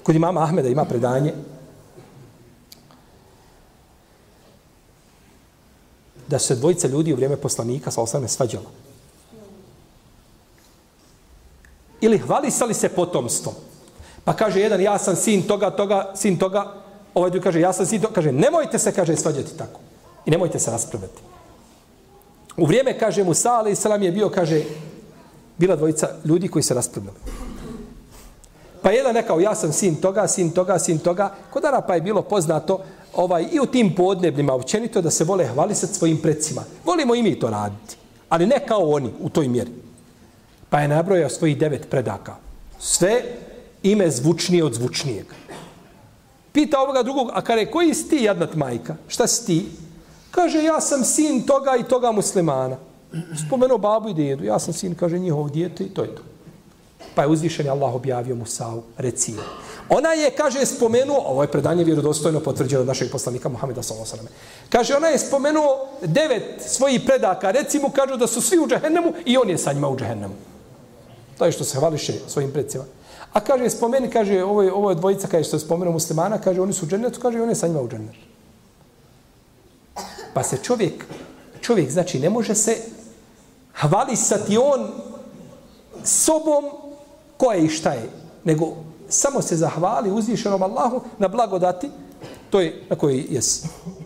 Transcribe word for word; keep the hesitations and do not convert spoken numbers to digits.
Kod imama Ahmeda ima predanje da se dvojica ljudi u vrijeme poslanika sa osam svađala. Ili hvalisali se potomstvom. Pa kaže jedan, ja sam sin toga, toga, sin toga. Ovaj drugi kaže, ja sam sin toga. Kaže, nemojte se, kaže, svađati tako. I nemojte se raspravljati. U vrijeme, kaže, Musa, ali selam je bio, kaže, bila dvojica ljudi koji se raspravljali. Pa jedan rekao, ja sam sin toga, sin toga, sin toga. Kod Arapa je bilo poznato ovaj, i u tim podnebljima općenito da se vole hvalisati svojim predsima. Volimo i mi to raditi. Ali ne kao oni u toj mjeri. Pa je nabrojao svojih devet predaka. Sve ime zvučnije od zvučnijeg. Pita ovoga drugog, a kaže, koji si ti, jadnat majka? Šta si ti? Kaže, ja sam sin toga i toga muslimana. Spomenuo babu i dedu. Ja sam sin, kaže, njihovo dijete i to je to. Pa je uzvišen Allah objavio Musa'u, reci je. Ona je, kaže, spomenuo, ovo je predanje vjerodostojno potvrđeno od našeg poslanika Muhameda sallallahu alejhi ve sellem. Kaže, ona je spomenuo devet svojih predaka. Reci mu, kažu da su svi u džehennemu i on je sa njima u džehennemu. To je što se hvališe svojim predsima. A kaže, spomeni, kaže, ovo je, ovo je dvojica, kaže, što je spomenuo muslimana, kaže, oni su u džennetu, kaže, on je sa njima u džennetu. Pa se čovjek, čovjek, znači, ne može se hvalisati on sobom ko je i šta je, nego samo se zahvali uzvišenom Allahu na blagodati, to je na koji jesi.